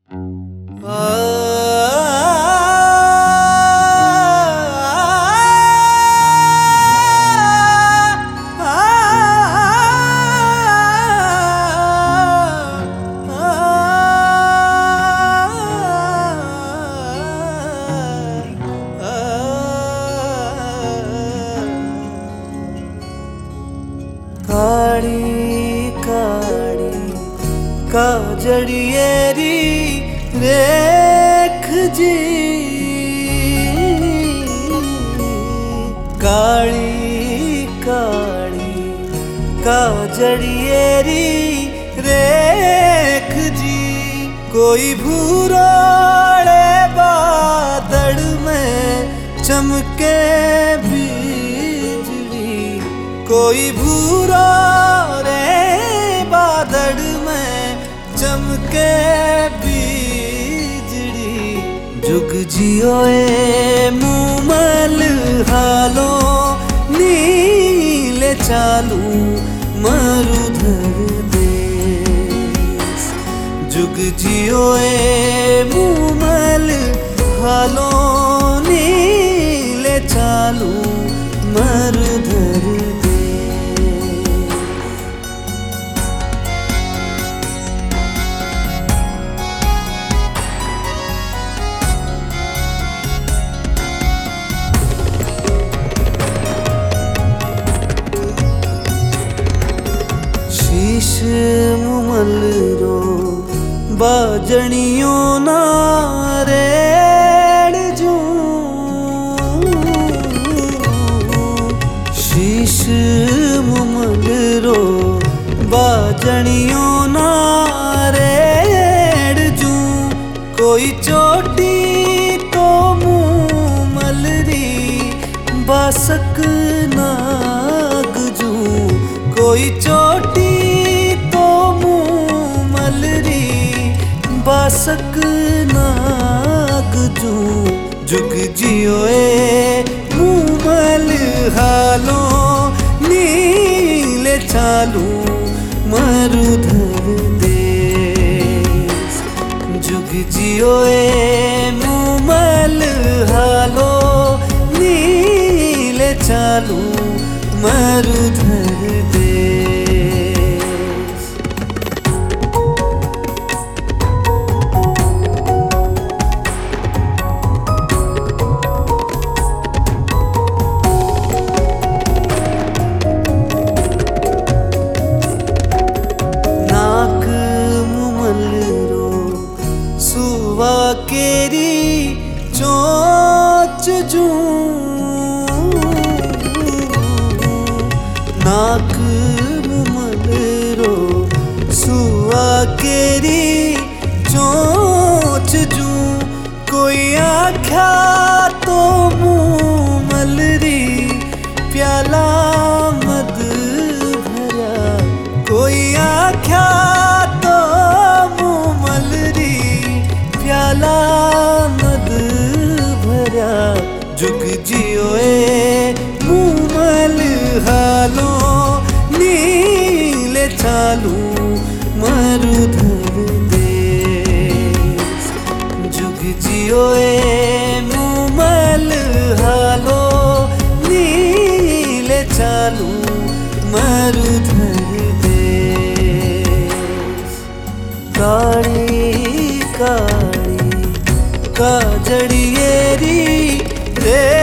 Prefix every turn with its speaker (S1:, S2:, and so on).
S1: काड़ी काड़ी काजड़िएरी रेख जी, काड़ी काड़ी काजड़िएरी रेख जी। कोई भूरोड़े बादल में चमके बिजली, कोई भूरा रे बादल में चमके बिजली। जुग जियोए मुमल हालो नीले चालू मरुधर देश। जुग जियोए मुमल हालो नीले चालू मरुधर देश। शीश मुमल रो बाजणियों ना रेड़ जू, शीश मुमल रो बाजणियों ना रेड़ जू। कोई चोटी तो मुमल री बासक नाग जू, कोई चोटी तो मुमल री बासक नाग जू। जुग जियोए मुमल हालो नीले चालू मरुधर देश। जुग जियोए मुमल हालो नीले चालू मरुधर देश। नाक मुमल रो सुवा केरी चोच जू, नाक मुमल रो सुआ केरी चोच जू। कोई आख्या तो मुमल री प्याला मद भरा, कोई आख्या तो मुमल री प्याला मद भरा। जुग जियोए मुमल हालो नीले चालू मरुधर देश। जुग जियोए मुमल हालो नीले चालू मरुधर देश। काड़ी काड़ी काजड़िएरी रे